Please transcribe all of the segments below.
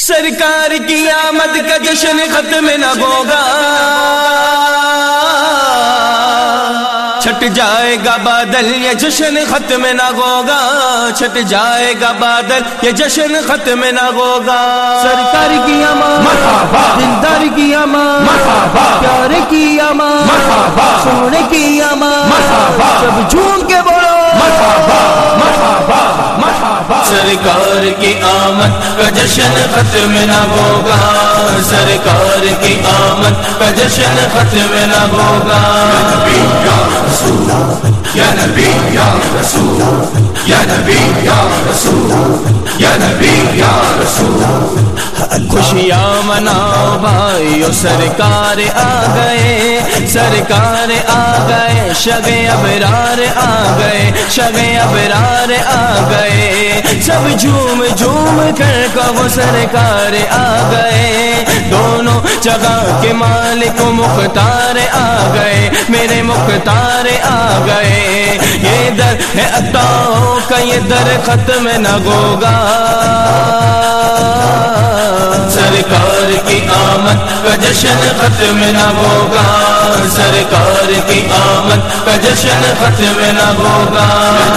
سرکار کی آمد کا جشن ختم نہ ہوگا، چھٹ جائے گا بادل یہ جشن ختم نہ ہوگا، چھٹ جائے گا بادل یہ جشن ختم نہ ہوگا۔ سرکار کی آمد، مرحبا، دلدار کی آمد، مرحبا، پیارے کی آمد، مرحبا، سونے کی آمد، مرحبا، سب جھوم کے بولو مرحبا مرحبا مرحبا۔ سرکار کی آمد کا جشن ختم نہ ہوگا، سرکار کی آمد کا جشن ختم نہ ہوگا۔ یا نبی یا رسول، یا نبی یا رسول، یا نبی یا رسول۔ خوشیاں مناؤ بھائیو، سرکار آ گئے، سرکار آ گئے، شب ابرار آ گئے، شب ابرار آ گئے، سب جھوم جھوم کر کہو سرکار آ گئے، دونوں جگہ کے مالک مختار آ گئے، میرے مختار آ گئے۔ یہ در ہے عطاؤں کا، یہ در ختم نہ ہوگا، سرکار کی آمد کا جشن ختم نہ ہوگا، سرکار کی آمد کا جشن ختم نہ ہوگا۔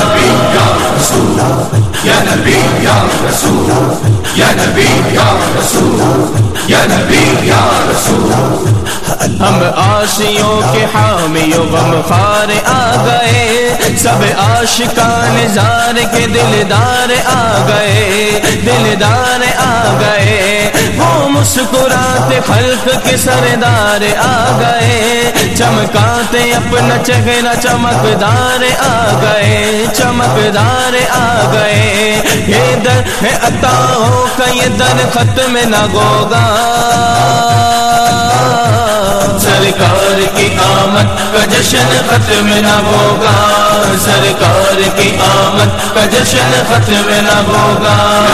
یا نبی یا رسول، یا نبی یا رسول، یا نبی یا رسول۔ ہم عاشقوں کے حامیوں غمخوار آ گئے، سب عاشقان زار کے دلدار آ گئے، دلدار آ گئے، وہ مسکراتے خلق کے سردار آ گئے، چمکاتے اپنا چہرہ چمکدار آ گئے، چمکدار آ گئے۔ یہ در ہے عطاؤں کا، یہ در ختم نہ ہوگا، سرکار کی آمد کا جشن ختم نہ ہوگا، سرکار کی آمد کا جشن ختم نہ ہوگا۔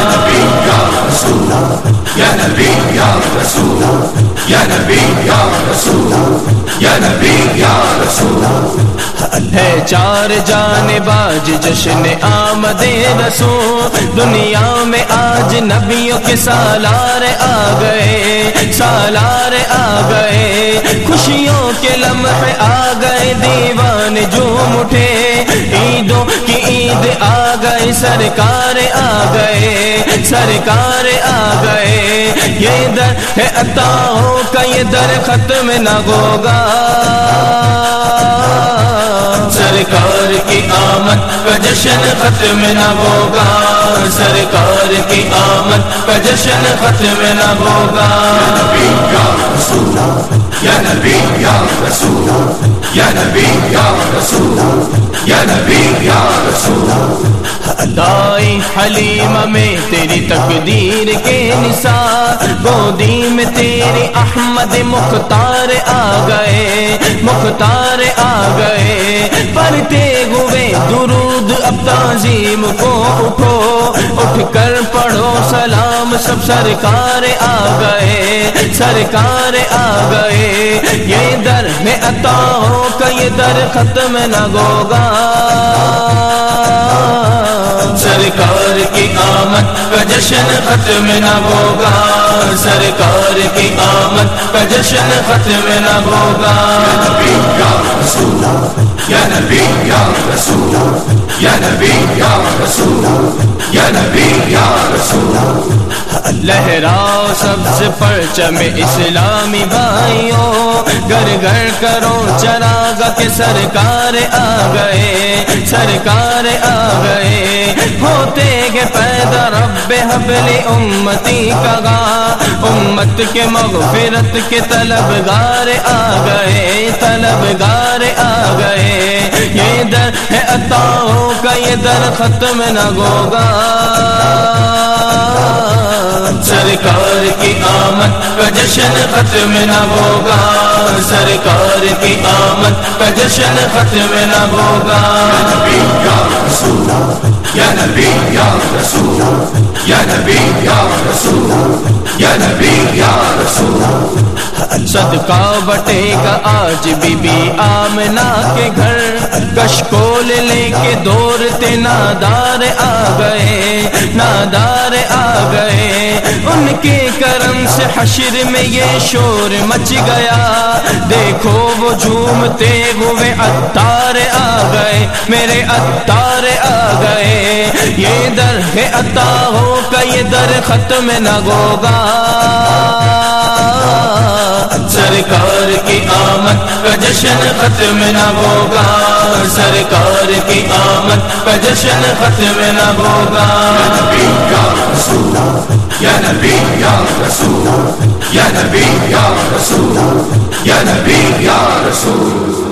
یا نبی یا رسول، یا نبی یا رسول، یا نبی یا رسول۔ ہے چار جانب آج جشن آمد رسول، دنیا میں آج نبیوں کے سالار آ گئے، سالار آ گئے، خوشیوں کے لمحے آ گئے، دیوان جھوم اٹھے، عیدوں کی عید آ گئے، سرکار آ گئے، سرکار آ گئے۔ یہ در ہے عطاؤں کا، یہ در ختم نہ ہوگا، سرکار کی آمد کا جشن ختم نہ ہوگا، سرکار کی آمد کا جشن ختم نہ ہوگا۔ یا نبی یا رسول، یا نبی یا رسول، یا نبی یا رسول۔ دائی حلیمہ میں تیری تقدیر کے نثار، گودی میں تیری احمد مختار آ گئے، مختار آ گئے، پڑھتے ہوئے درود اب تعظیم کو اٹھو، اٹھ کر پڑھو سلام، سب سرکار آ گئے، سرکار آ گئے۔ یہ در میں عطاؤں کا، یہ در ختم نہ ہوگا، سرکار کی آمد کا جشن ختم نہ ہوگا، سرکار کی آمد کا جشن ختم نہ ہوگا۔ یا نبی یا رسول، یا نبی یا رسول، یا نبی یا رسول۔ لہراؤ سبز پرچم اسلامی بھائیوں، گھر گھر کرو چراغ کے سرکار آ گئے، سرکار آ گئے، ہوتے گے پیدا رب حبل امتی کا، امت کے مغفرت کے طلبگار آ گئے، طلبگار آ گئے۔ یہ در ہے عطاؤں کا، یہ در ختم نہ ہوگا، سرکار کی آمد کا جشن ختم نہ ہوگا، سرکار کی آمد کا جشن ختم نہ ہوگا۔ یا نبی یا رسول، یا نبی یا رسول، یا نبی یا رسول۔ صدقہ بٹے گا آج بی بی آمنہ کے گھر، کشکول لے کے دورتے نادار آ گئے، نادار آ گئے، ان کے کرم سے حشر میں یہ شور مچ گیا، دیکھو وہ جھومتے ہوئے عطار آ گئے، میرے عطار آ گئے، یہ در ہے عطا ہو کا یہ در ختم نہ ہوگا، سرکار کی آمد کا جشن ختم نہ ہوگا، سرکار کی آمد کا جشن ختم نہ ہوگا، یا نبی یا رسول، یا نبی یا رسول، یا نبی یا رسول،